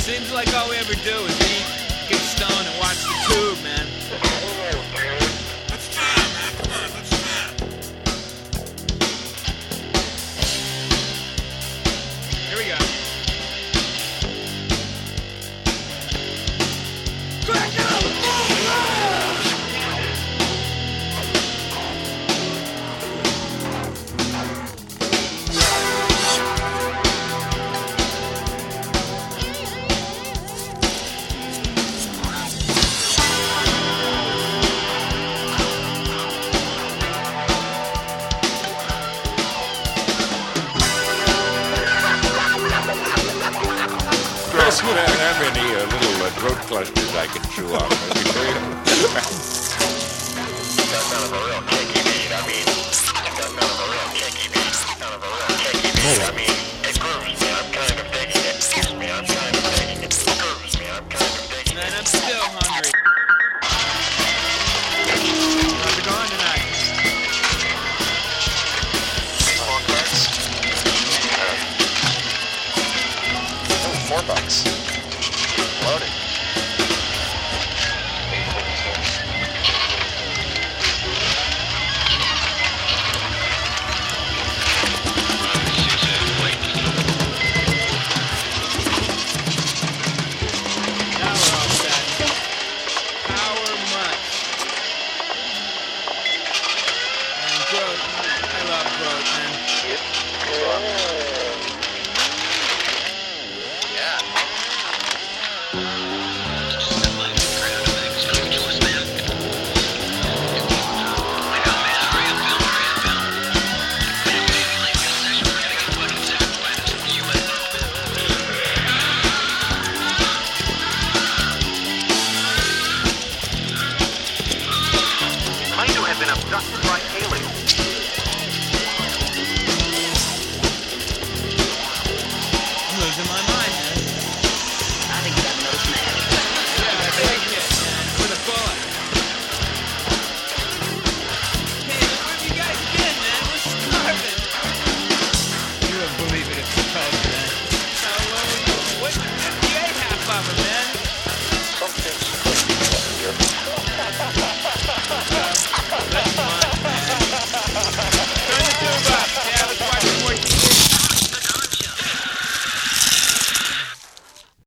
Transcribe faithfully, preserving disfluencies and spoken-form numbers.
Seems like all we ever do is eat, get stoned, and watch the tube, man. Let's jam, man. Come on, let's jam. Here we go. Crack it up! Chris, would I have any uh, little uh, throat clusters I can chew on? That'd be great. That's kind of a real kicky beat. I mean, that's kind of a real kicky beat. Kind of a real kicky beat. I mean, it grooves me. I'm kind of digging it. Excuse me. I'm kind of digging it. It grooves me. I'm kind of digging it. Man, I'm still hungry. How's it going tonight? Baseball cards? Oh, four bucks. Loaded. Now we're all set. Power much. And Groat, I love Groat, man. Yeah. Claim to have been abducted by aliens. I'm losing my mind, man. I think you got another smash. Yeah, I think it, man. With a bullet. Hey, look where you guys been, man. We're starving. You wouldn't believe it if you told me that. How long were you? What? You ate half of it, man.